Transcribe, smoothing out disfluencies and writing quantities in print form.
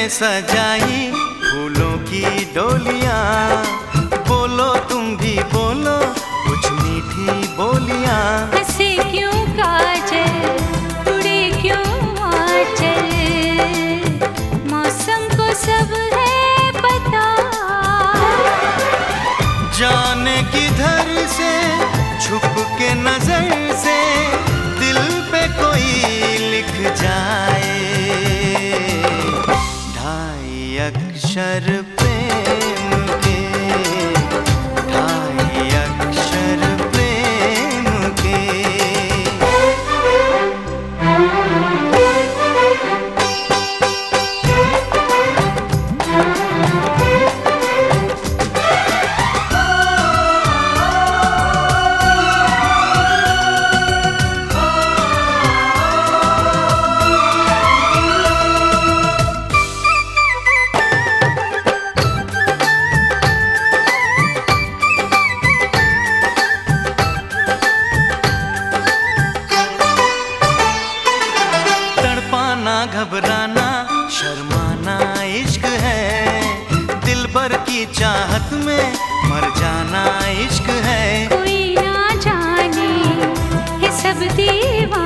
सजाई फूलों की डोलियां। बोलो तुम भी बोलो कुछ मीठी बोलियां। हंसे क्यों काजल, उड़े क्यों आंचल, मौसम को सब है पता। जाने किधर से छुप के नजर से दिल पे कोई लिख जाए। ढाई अक्षर प्रेम के, ढाई अक्षर प्रेम के। घबराना शर्माना इश्क है, दिल भर की चाहत में मर जाना इश्क है। कोई ना जाने ये सब दीवाना।